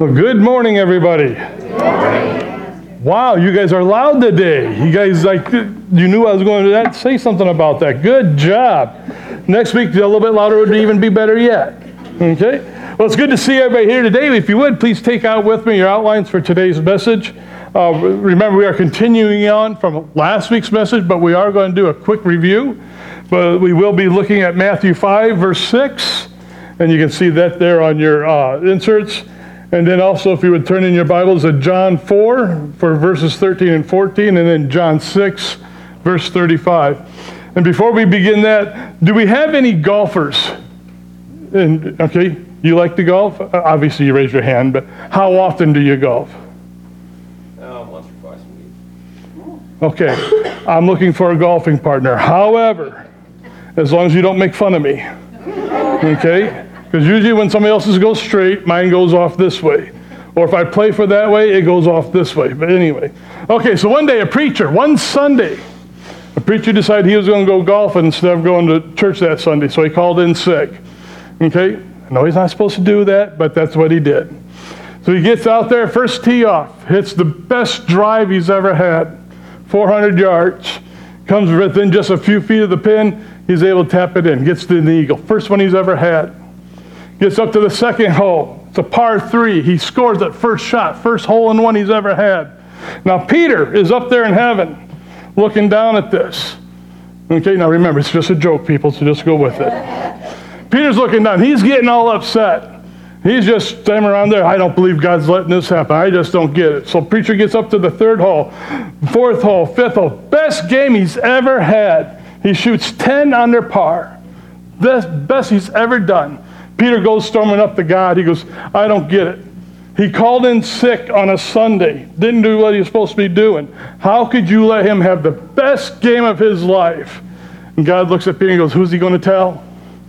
Well, good morning, everybody. Good morning. Wow, you guys are loud today. You guys, you knew I was going to do that? Say something about that. Good job. Next week, a little bit louder would even be better yet. Okay? Well, it's good to see everybody here today. If you would, please take out with me your outlines for today's message. Remember, we are continuing on from last week's message, but we are going to do a quick review. But we will be looking at Matthew 5, verse 6, and you can see that there on your inserts. And then also, if you would turn in your Bibles to John 4 for verses 13 and 14, and then John 6, verse 35. And before we begin that, do we have any golfers? And, okay, you like to golf? Obviously, you raise your hand, but how often do you golf? Once or twice a week. Okay, I'm looking for a golfing partner. However, as long as you don't make fun of me, okay? Because usually when somebody else's goes straight, mine goes off this way. Or if I play for that way, it goes off this way. But anyway. Okay, so one Sunday, a preacher decided he was going to go golfing instead of going to church that Sunday. So he called in sick. Okay? I know he's not supposed to do that, but that's what he did. So he gets out there, first tee off, hits the best drive he's ever had, 400 yards. Comes within just a few feet of the pin, he's able to tap it in, gets to the eagle. First one he's ever had. Gets up to the second hole. It's a par 3. He scores that first shot, first hole in one he's ever had. Now Peter is up there in heaven looking down at this. Okay, now remember, it's just a joke, people, so just go with it. Peter's looking down. He's getting all upset. He's just standing around there. I don't believe God's letting this happen. I just don't get it. So preacher gets up to the third hole, fourth hole, fifth hole. Best game he's ever had. He shoots 10 under par. Best he's ever done. Peter goes storming up to God. He goes, I don't get it. He called in sick on a Sunday. Didn't do what he was supposed to be doing. How could you let him have the best game of his life? And God looks at Peter and goes, who's he going to tell?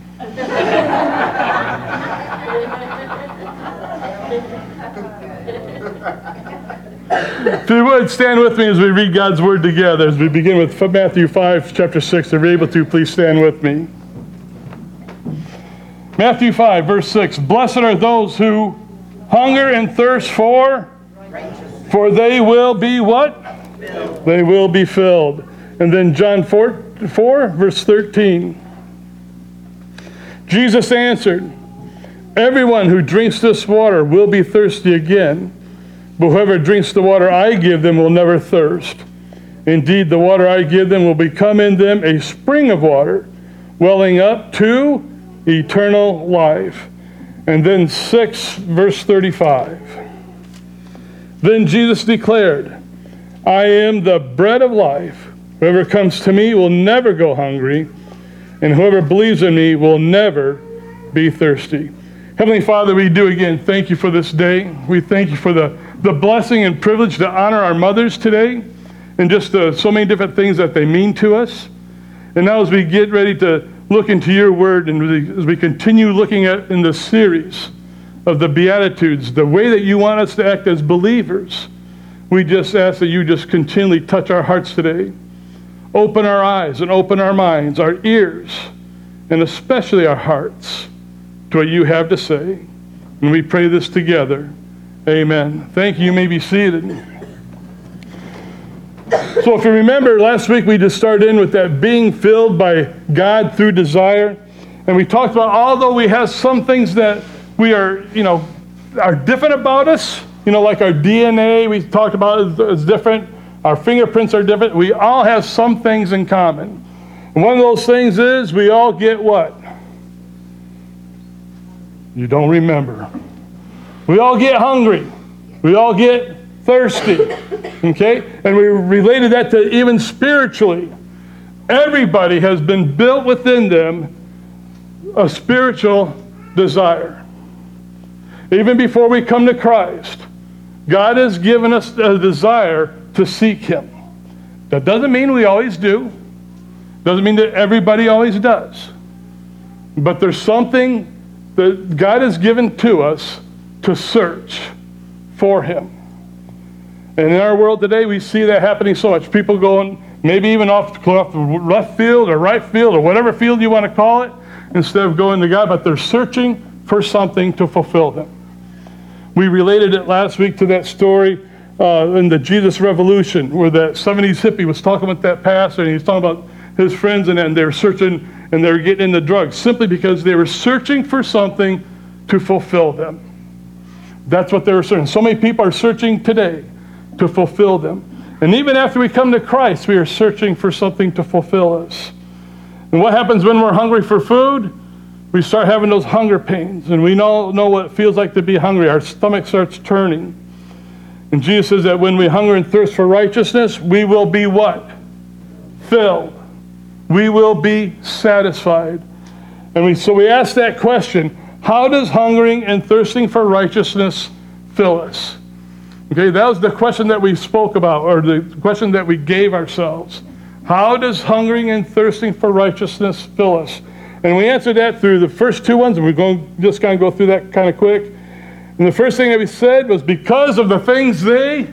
If you would, stand with me as we read God's Word together. As we begin with Matthew 5, chapter 6. If you're able to, please stand with me. Matthew 5, verse 6. Blessed are those who hunger and thirst for they will be what? Filled. They will be filled. And then John 4, verse 13. Jesus answered, everyone who drinks this water will be thirsty again. But whoever drinks the water I give them will never thirst. Indeed, the water I give them will become in them a spring of water, welling up to eternal life. And then 6, verse 35. Then Jesus declared, I am the bread of life. Whoever comes to me will never go hungry, and whoever believes in me will never be thirsty. Heavenly Father, we do again thank you for this day. We thank you for the blessing and privilege to honor our mothers today and just so many different things that they mean to us. And now as we get ready to look into your word and as we continue looking at in this series of the Beatitudes, the way that you want us to act as believers, we just ask that you just continually touch our hearts today. Open our eyes and open our minds, our ears, and especially our hearts to what you have to say. And we pray this together. Amen. Thank you. You may be seated. So if you remember, last week we just started in with that being filled by God through desire. And we talked about, although we have some things that we are different about us, like our DNA, we talked about is different. Our fingerprints are different. We all have some things in common. And one of those things is we all get what? You don't remember. We all get hungry. We all get thirsty. Okay? And we related that to even spiritually. Everybody has been built within them a spiritual desire. Even before we come to Christ, God has given us a desire to seek Him. That doesn't mean we always do. Doesn't mean that everybody always does. But there's something that God has given to us to search for Him. And in our world today, we see that happening so much. People going maybe even off the left field or right field or whatever field you want to call it, instead of going to God, but they're searching for something to fulfill them. We related it last week to that story in the Jesus Revolution, where that 70s hippie was talking with that pastor, and he was talking about his friends, and they were searching, and they were getting into drugs simply because they were searching for something to fulfill them. That's what they were searching. So many people are searching today to fulfill them. And even after we come to Christ, we are searching for something to fulfill us. And what happens when we're hungry for food? We start having those hunger pains, and we know what it feels like to be hungry. Our stomach starts turning. And Jesus says that when we hunger and thirst for righteousness, we will be what? Filled. We will be satisfied. And so we ask that question, how does hungering and thirsting for righteousness fill us? Okay, that was the question that we spoke about, or the question that we gave ourselves. How does hungering and thirsting for righteousness fill us? And we answered that through the first two ones, and we're going to just kind of go through that kind of quick. And the first thing that we said was because of the things they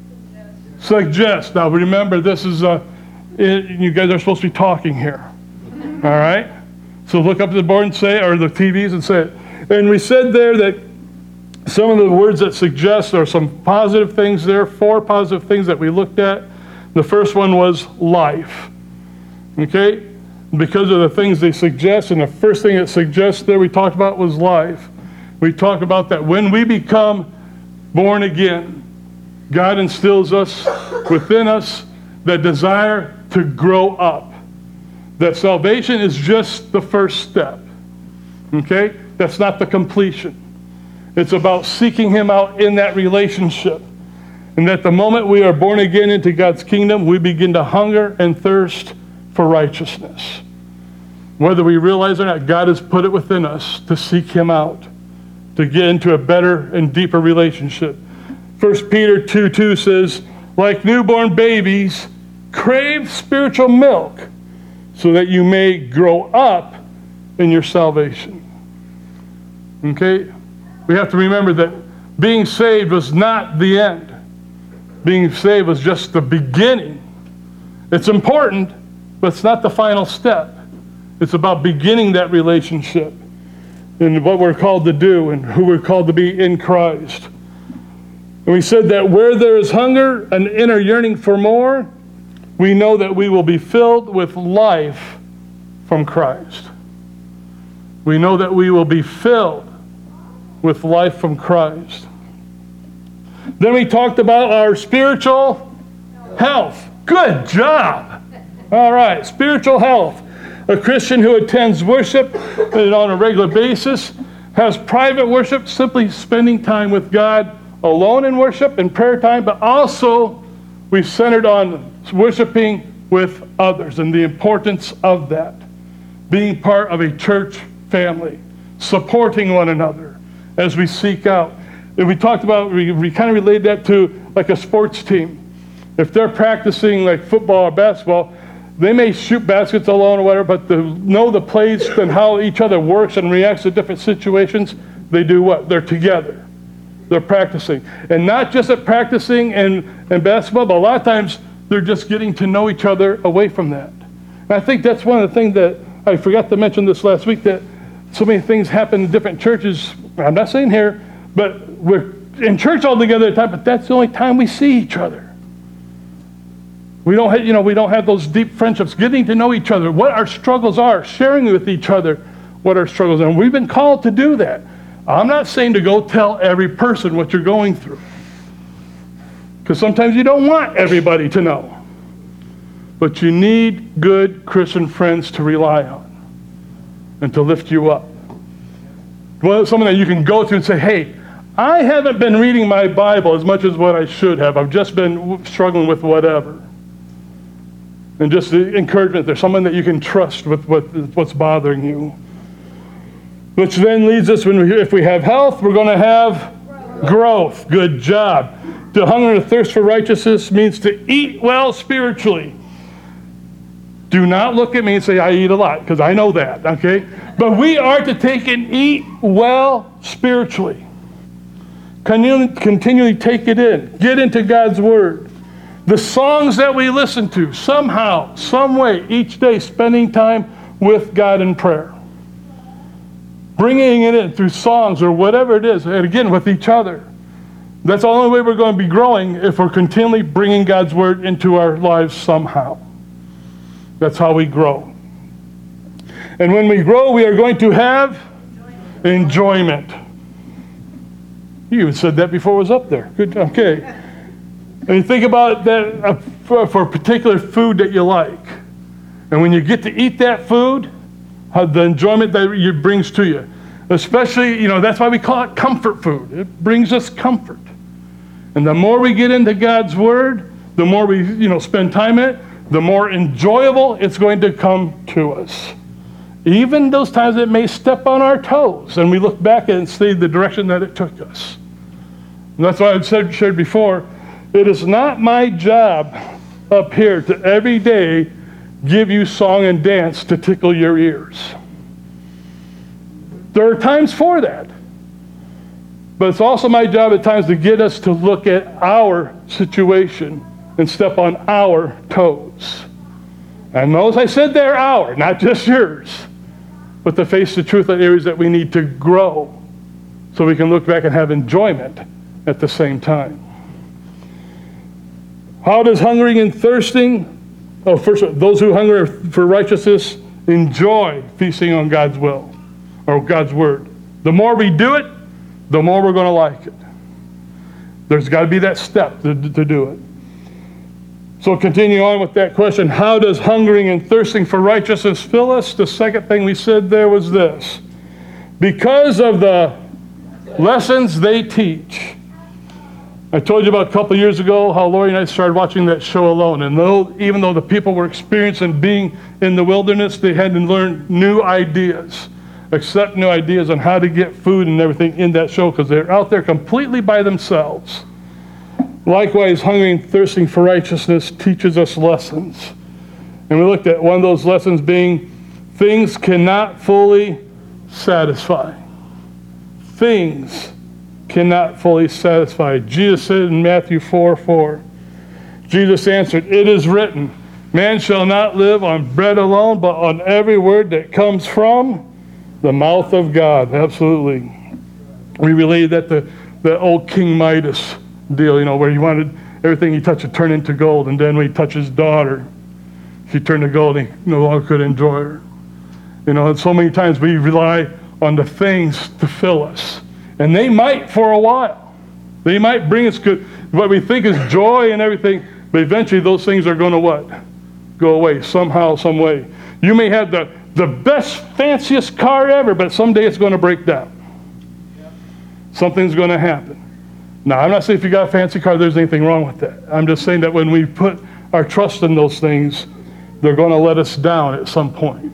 suggest. Now remember, this is, you guys are supposed to be talking here. All right? So look up at the board and say, or the TVs and say it. And we said there that some of the words that suggest are some positive things there, 4 positive things that we looked at. The first one was life. Okay? Because of the things they suggest, and the first thing it suggests there we talked about was life. We talked about that when we become born again, God instills us within us that desire to grow up. That salvation is just the first step. Okay? That's not the completion. It's about seeking Him out in that relationship. And that the moment we are born again into God's kingdom, we begin to hunger and thirst for righteousness. Whether we realize it or not, God has put it within us to seek Him out, to get into a better and deeper relationship. 1 Peter 2:2 says, like newborn babies, crave spiritual milk so that you may grow up in your salvation. Okay? We have to remember that being saved was not the end. Being saved was just the beginning. It's important, but it's not the final step. It's about beginning that relationship and what we're called to do and who we're called to be in Christ. And we said that where there is hunger, an inner yearning for more, we know that we will be filled with life from Christ. We know that we will be filled with life from Christ. Then we talked about our spiritual health. Good job. All right, spiritual health. A Christian who attends worship on a regular basis, has private worship, simply spending time with God alone in worship and prayer time, but also we've centered on worshiping with others and the importance of that. Being part of a church family, supporting one another as we seek out. And we talked about, we kind of related that to like a sports team. If they're practicing like football or basketball, they may shoot baskets alone or whatever, but to know the plays and how each other works and reacts to different situations, they do what? They're together. They're practicing. And not just at practicing and basketball, but a lot of times they're just getting to know each other away from that. And I think that's one of the things that I forgot to mention this last week, that so many things happen in different churches. I'm not saying here, but we're in church all together at a time, but that's the only time we see each other. We don't have those deep friendships, getting to know each other, what our struggles are, sharing with each other what our struggles are. And we've been called to do that. I'm not saying to go tell every person what you're going through, because sometimes you don't want everybody to know. But you need good Christian friends to rely on and to lift you up. Well, someone that you can go to and say, hey, I haven't been reading my Bible as much as what I should have. I've just been struggling with whatever. And just the encouragement, there's someone that you can trust with what's bothering you. Which then leads us, if we have health, we're going to have growth. Good job. To hunger and thirst for righteousness means to eat well spiritually. Do not look at me and say, I eat a lot, because I know that, okay? But we are to take and eat well spiritually. Continually take it in. Get into God's Word. The songs that we listen to, somehow, some way, each day, spending time with God in prayer. Bringing it in through songs or whatever it is, and again, with each other. That's the only way we're going to be growing, if we're continually bringing God's word into our lives somehow. That's how we grow. And when we grow, we are going to have enjoyment. You even said that before I was up there. Good. Okay. And you think about that for a particular food that you like. And when you get to eat that food, the enjoyment that it brings to you. Especially, that's why we call it comfort food. It brings us comfort. And the more we get into God's word, the more we, spend time in it, the more enjoyable it's going to come to us. Even those times it may step on our toes, and we look back at it and see the direction that it took us. And that's why I've shared before, it is not my job up here to every day give you song and dance to tickle your ears. There are times for that. But it's also my job at times to get us to look at our situation and step on our toes. And notice I said they're our, not just yours. But to face the truth in areas that we need to grow so we can look back and have enjoyment at the same time. How does hungering and thirsting, first, those who hunger for righteousness enjoy feasting on God's will or God's word. The more we do it, the more we're going to like it. There's got to be that step to do it. So continue on with that question. How does hungering and thirsting for righteousness fill us? The second thing we said there was this. Because of the lessons they teach. I told you about a couple of years ago how Lori and I started watching that show Alone. And even though the people were experiencing being in the wilderness, they had to learn new ideas. Accept new ideas on how to get food and everything in that show because they're out there completely by themselves. Likewise, hungering and thirsting for righteousness teaches us lessons. And we looked at one of those lessons being things cannot fully satisfy. Things cannot fully satisfy. Jesus said in Matthew 4:4, Jesus answered, "It is written, man shall not live on bread alone, but on every word that comes from the mouth of God." Absolutely. We relate that to the old King Midas deal, where he wanted everything he touched to turn into gold, and then when he touched his daughter, she turned to gold and he no longer could enjoy her. And so many times we rely on the things to fill us. And they might for a while. They might bring us good, what we think is joy and everything, but eventually those things are going to what? Go away somehow, some way. You may have the best, fanciest car ever, but someday it's going to break down. Something's going to happen. Now, I'm not saying if you got a fancy car, there's anything wrong with that. I'm just saying that when we put our trust in those things, they're going to let us down at some point.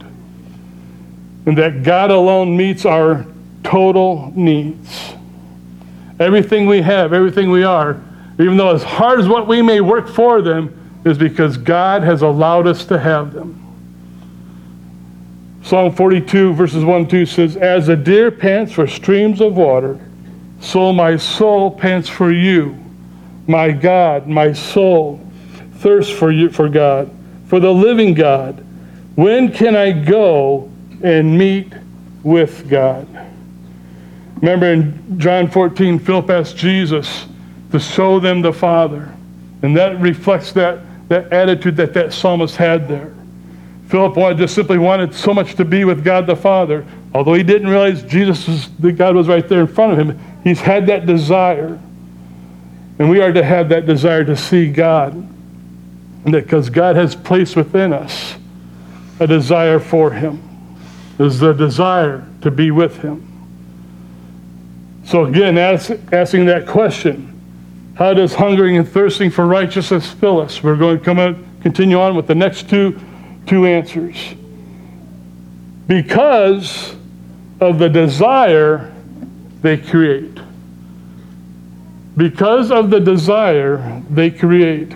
And that God alone meets our total needs. Everything we have, everything we are, even though as hard as what we may work for them, is because God has allowed us to have them. Psalm 42, verses 1 and 2 says, "As a deer pants for streams of water, so my soul pants for you, my God, my soul thirsts for you, for God, for the living God. When can I go and meet with God?" Remember in John 14, Philip asked Jesus to show them the Father. And that reflects that attitude that psalmist had there. Philip just simply wanted so much to be with God the Father. Although he didn't realize God was right there in front of him, he's had that desire. And we are to have that desire to see God. And because God has placed within us a desire for him. There's the desire to be with him. So again, asking that question, how does hungering and thirsting for righteousness fill us? We're going to continue on with the next two answers. Because of the desire they create. Because of the desire they create.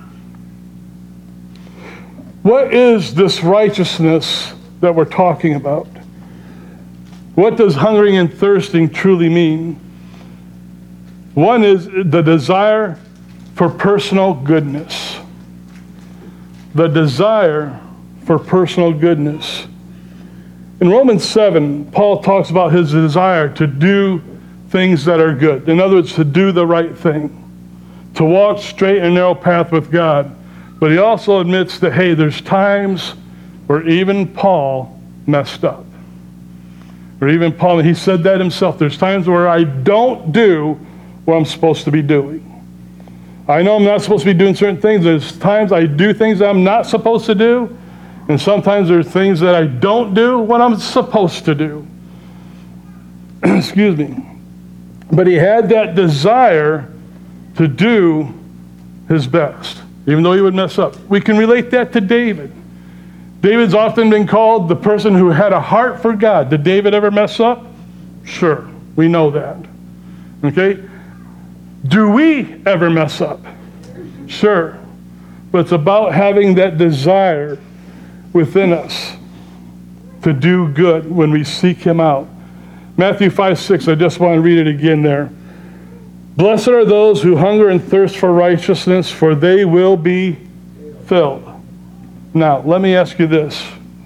What is this righteousness that we're talking about? What does hungering and thirsting truly mean? One is the desire for personal goodness. The desire for personal goodness. In Romans 7, Paul talks about his desire to do things that are good. In other words, to do the right thing, to walk straight and narrow path with God. But he also admits that, hey, there's times where even Paul messed up. Or even Paul, he said that himself. There's times where I don't do what I'm supposed to be doing. I know I'm not supposed to be doing certain things. There's times I do things that I'm not supposed to do. And sometimes there's things that I don't do what I'm supposed to do. Excuse me. But he had that desire to do his best, even though he would mess up. We can relate that to David. David's often been called the person who had a heart for God. Did David ever mess up? Sure, we know that. Okay? Do we ever mess up? Sure. But it's about having that desire within us to do good when we seek him out. Matthew 5:6, I just want to read it again there. Blessed are those who hunger and thirst for righteousness, for they will be filled. Now, let me ask you this.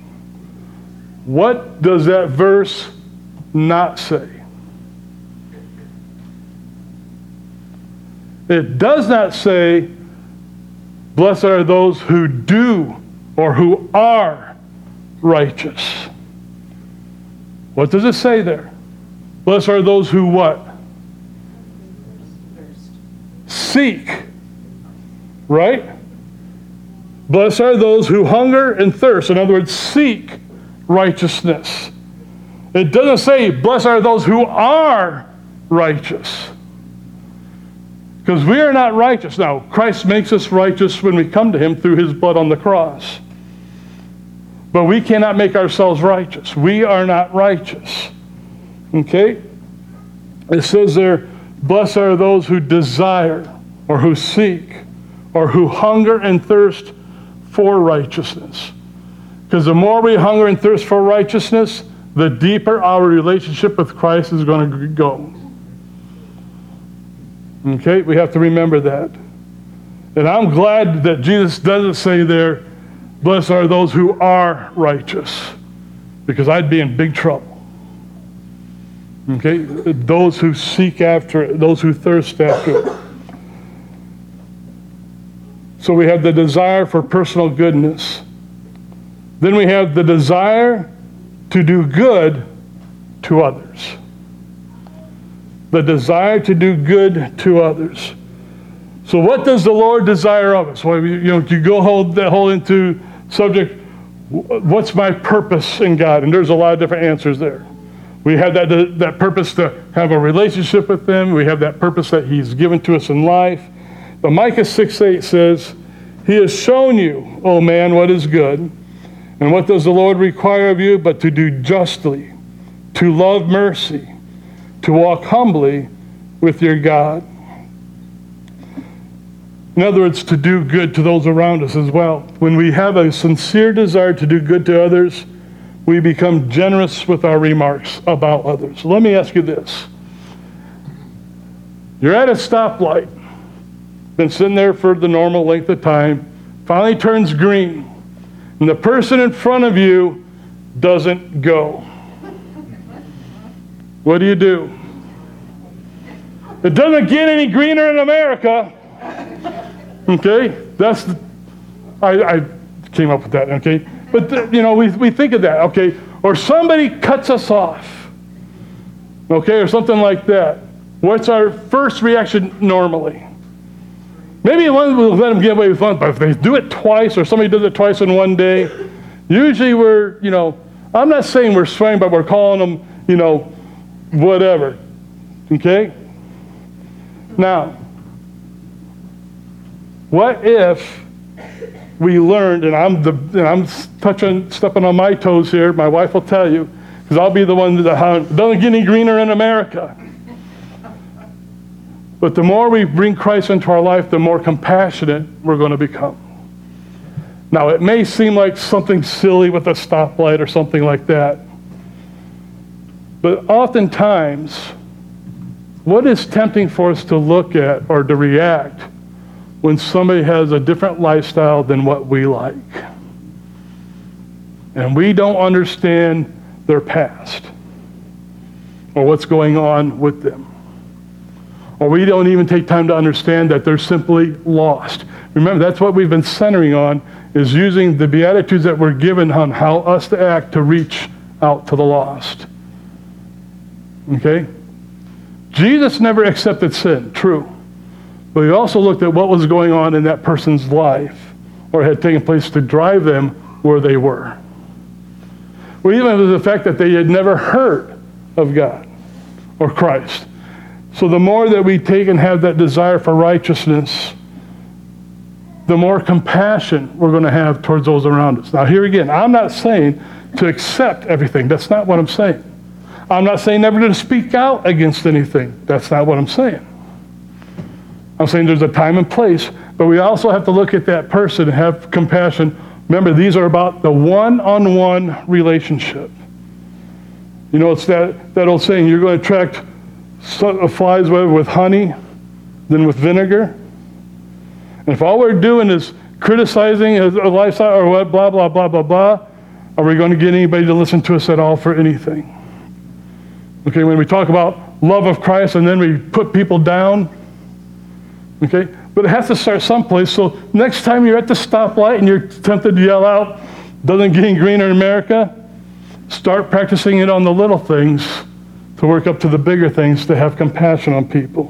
What does that verse not say? It does not say, blessed are those who do or who are righteous. What does it say there? Blessed are those who what? Seek. Right? Blessed are those who hunger and thirst. In other words, seek righteousness. It doesn't say, blessed are those who are righteous. Because we are not righteous. Now, Christ makes us righteous when we come to him through his blood on the cross. But we cannot make ourselves righteous. We are not righteous. Okay? It says there, blessed are those who desire or who seek or who hunger and thirst for righteousness. Because the more we hunger and thirst for righteousness, the deeper our relationship with Christ is going to go. Okay? We have to remember that. And I'm glad that Jesus doesn't say there, blessed are those who are righteous, because I'd be in big trouble. Okay? Those who seek after it, those who thirst after it. So we have the desire for personal goodness. Then we have the desire to do good to others. The desire to do good to others. So what does the Lord desire of us? Well, you go hold into subject, what's my purpose in God? And there's a lot of different answers there. We have that purpose to have a relationship with him. We have that purpose that he's given to us in life. But Micah 6:8 says, he has shown you, O man, what is good. And what does the Lord require of you? But to do justly, to love mercy, to walk humbly with your God. In other words, to do good to those around us as well. When we have a sincere desire to do good to others, we become generous with our remarks about others. Let me ask you this. You're at a stoplight, been sitting there for the normal length of time, finally turns green, and the person in front of you doesn't go. What do you do? It doesn't get any greener in America. Okay? I came up with that, okay? But, we think of that, okay? Or somebody cuts us off, okay? Or something like that. What's our first reaction normally? Maybe we'll let them get away with one, but if they do it twice, or somebody does it twice in one day, usually we're, I'm not saying we're swearing, but we're calling them, whatever. Okay? Now, what if we learned, and I'm stepping on my toes here, my wife will tell you, because I'll be the one that doesn't get any greener in America. But the more we bring Christ into our life, the more compassionate we're going to become. Now, it may seem like something silly with a stoplight or something like that. But oftentimes, what is tempting for us to look at or to react when somebody has a different lifestyle than what we like? And we don't understand their past or what's going on with them. or we don't even take time to understand that they're simply lost. Remember, that's what we've been centering on, is using the Beatitudes that we're given on how us to act to reach out to the lost. Okay? Jesus never accepted sin, true. But he also looked at what was going on in that person's life, or had taken place to drive them where they were. Or even the fact that they had never heard of God or Christ. So the more that we take and have that desire for righteousness, the more compassion we're going to have towards those around us. Now here again, I'm not saying to accept everything. That's not what I'm saying. I'm not saying never to speak out against anything. That's not what I'm saying. I'm saying there's a time and place, but we also have to look at that person and have compassion. Remember, these are about the one-on-one relationship. You know, it's that old saying, you're going to attract flies with honey than with vinegar. And if all we're doing is criticizing a lifestyle or what, blah, blah, blah, blah, blah, are we going to get anybody to listen to us at all for anything? Okay, when we talk about love of Christ and then we put people down, okay, but it has to start someplace. So next time you're at the stoplight and you're tempted to yell out, doesn't get greener in America, start practicing it on the little things to work up to the bigger things, to have compassion on people.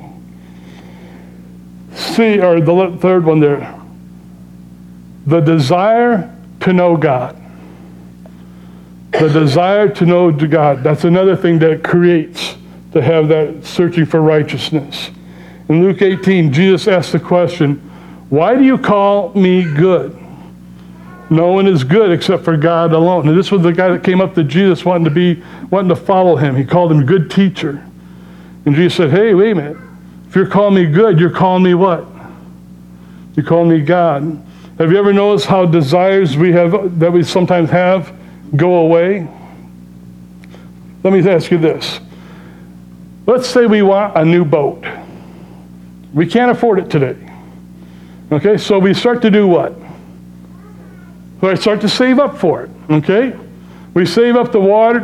C, or the third one there, the desire to know God. The desire to know God. That's another thing that creates to have that searching for righteousness. In Luke 18, Jesus asked the question, why do you call me good? No one is good except for God alone. And this was the guy that came up to Jesus wanting to follow him. He called him good teacher. And Jesus said, hey, wait a minute. If you're calling me good, you're calling me what? You're calling me God. Have you ever noticed how desires that we sometimes have go away? Let me ask you this. Let's say we want a new boat. We can't afford it today. Okay, so we start to do what? We start to save up for it. Okay? We save up the water.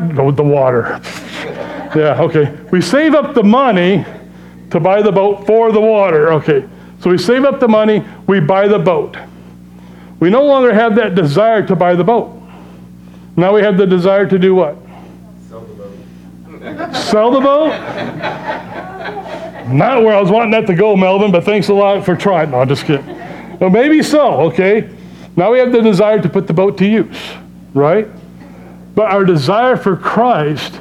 Yeah, okay. We save up the money to buy the boat for the water. Okay. So we save up the money, we buy the boat. We no longer have that desire to buy the boat. Now we have the desire to do what? Sell the boat. Sell the boat? Not where I was wanting that to go, Melvin, but thanks a lot for trying. No, I'm just kidding. Well, maybe so, okay? Now we have the desire to put the boat to use, right? But our desire for Christ,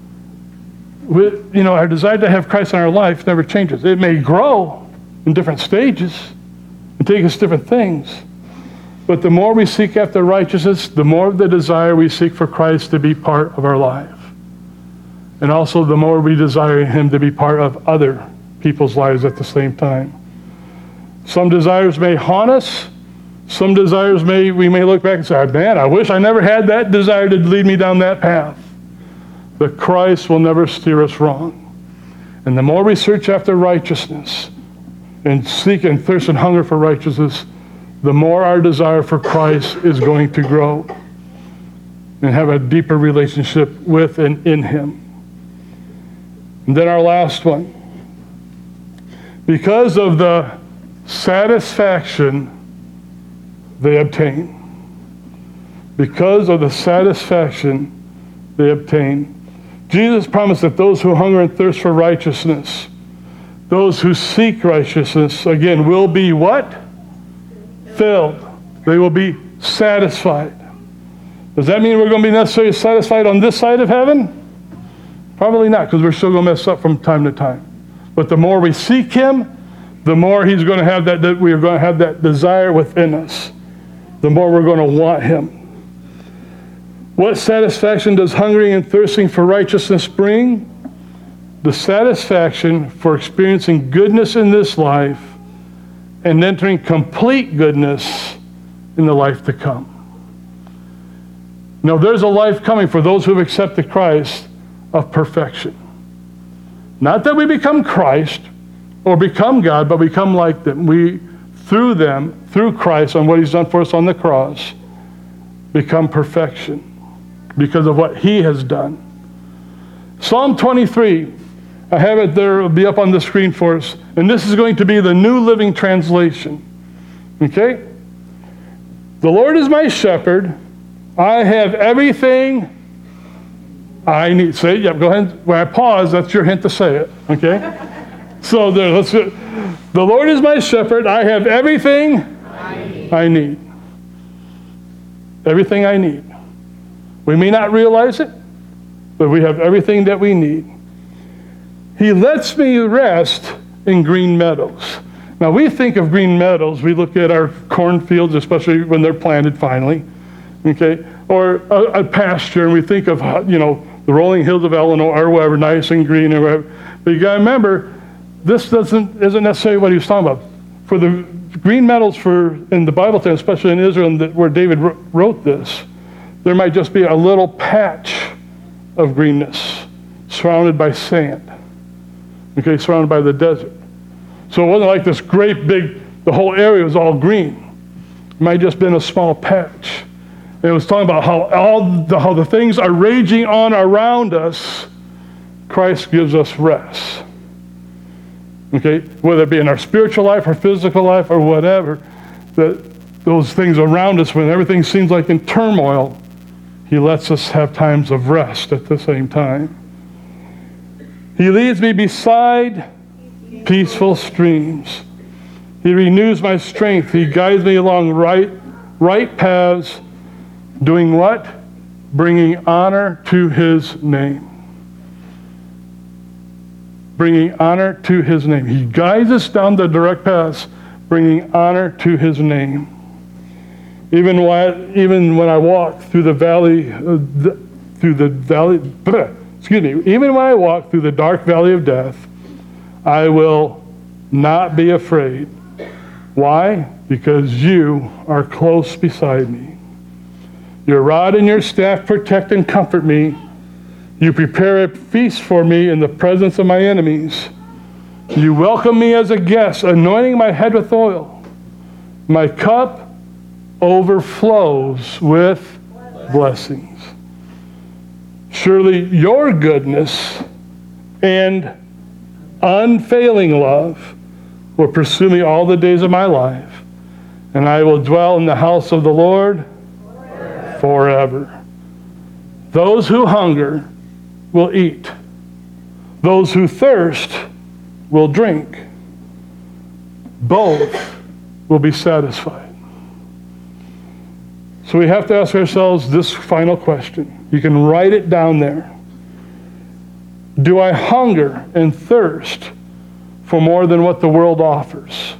our desire to have Christ in our life never changes. It may grow in different stages and take us different things. But the more we seek after righteousness, the more the desire we seek for Christ to be part of our life. And also the more we desire him to be part of other people's lives at the same time. Some desires may haunt us. Some desires we may look back and say, man, I wish I never had that desire to lead me down that path. But Christ will never steer us wrong. And the more we search after righteousness and seek and thirst and hunger for righteousness, the more our desire for Christ is going to grow and have a deeper relationship with and in him. And then our last one. Because of the satisfaction they obtain. Because of the satisfaction they obtain. Jesus promised that those who hunger and thirst for righteousness, those who seek righteousness, again, will be what? Filled. They will be satisfied. Does that mean we're going to be necessarily satisfied on this side of heaven? Probably not, because we're still going to mess up from time to time. But the more we seek him, the more he's going to have that we are going to have that desire within us. The more we're going to want him. What satisfaction does hungering and thirsting for righteousness bring? The satisfaction for experiencing goodness in this life and entering complete goodness in the life to come. Now, there's a life coming for those who have accepted Christ of perfection. Not that we become Christ or become God, but become like them. We, through Christ and what he's done for us on the cross, become perfection because of what he has done. Psalm 23 I have it there. It'll be up on the screen for us. And this is going to be the New Living Translation. Okay? The Lord is my shepherd. I have everything I need. Say it. Yep, go ahead. When I pause, that's your hint to say it. Okay? So there, let's. The Lord is my shepherd. I have everything I need. Everything I need. We may not realize it, but we have everything that we need. He lets me rest in green meadows. Now, we think of green meadows, we look at our cornfields, especially when they're planted finally, okay? Or a pasture, and we think of, the rolling hills of Illinois, or whatever, nice and green, or whatever. But you got to remember, this isn't necessarily what he was talking about. For the green meadows in the Bible time, especially in Israel, where David wrote this, there might just be a little patch of greenness surrounded by sand. Okay, surrounded by the desert. So it wasn't like this great big, the whole area was all green. It might have just been a small patch. And it was talking about how the things are raging on around us. Christ gives us rest. Okay, whether it be in our spiritual life, our physical life, or whatever, those things around us, when everything seems like in turmoil, he lets us have times of rest at the same time. He leads me beside peaceful streams. He renews my strength. He guides me along right paths, doing what? Bringing honor to his name. Bringing honor to his name. He guides us down the direct paths, bringing honor to his name. Even when I walk through the valley, even when I walk through the dark valley of death, I will not be afraid. Why? Because you are close beside me. Your rod and your staff protect and comfort me. You prepare a feast for me in the presence of my enemies. You welcome me as a guest, anointing my head with oil. My cup overflows with blessings. Surely your goodness and unfailing love will pursue me all the days of my life, and I will dwell in the house of the Lord forever. Those who hunger will eat. Those who thirst will drink. Both will be satisfied. So we have to ask ourselves this final question. You can write it down there. Do I hunger and thirst for more than what the world offers?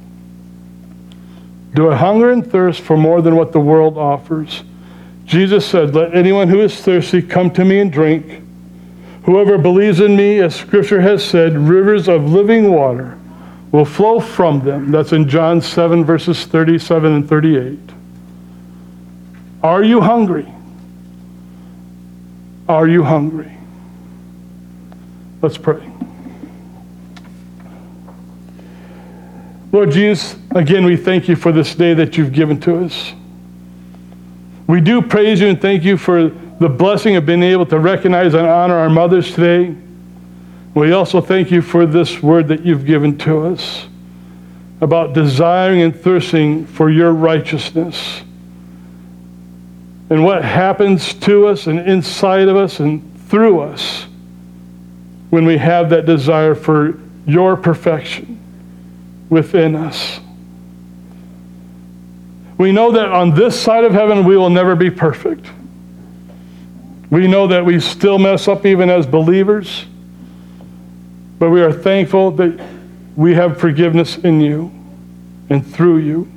Do I hunger and thirst for more than what the world offers? Jesus said, let anyone who is thirsty come to me and drink. Whoever believes in me, as Scripture has said, rivers of living water will flow from them. That's in John 7, verses 37 and 38. Are you hungry? Are you hungry? Let's pray. Lord Jesus, again, we thank you for this day that you've given to us. We do praise you and thank you for the blessing of being able to recognize and honor our mothers today. We also thank you for this word that you've given to us about desiring and thirsting for your righteousness. And what happens to us and inside of us and through us when we have that desire for your perfection within us. We know that on this side of heaven we will never be perfect. We know that we still mess up even as believers, but we are thankful that we have forgiveness in you and through you.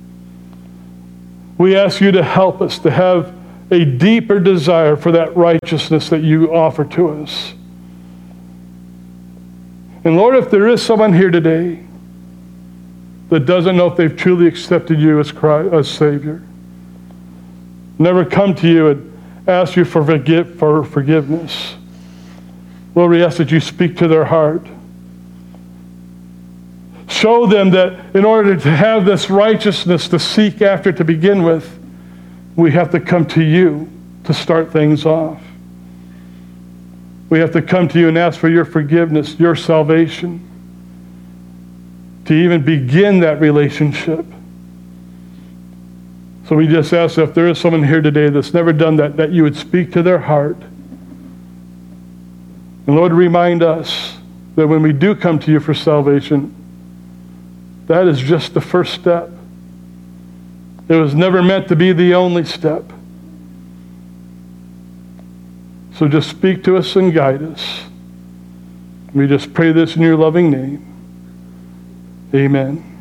We ask you to help us to have a deeper desire for that righteousness that you offer to us. And Lord, if there is someone here today that doesn't know if they've truly accepted you as Christ, as Savior, never come to you and ask you for forgiveness, Lord, we ask that you speak to their heart. Show them that in order to have this righteousness to seek after to begin with, we have to come to you to start things off. We have to come to you and ask for your forgiveness, your salvation, to even begin that relationship. So we just ask if there is someone here today that's never done that, that you would speak to their heart. And Lord, remind us that when we do come to you for salvation, that is just the first step. It was never meant to be the only step. So just speak to us and guide us. We just pray this in your loving name. Amen.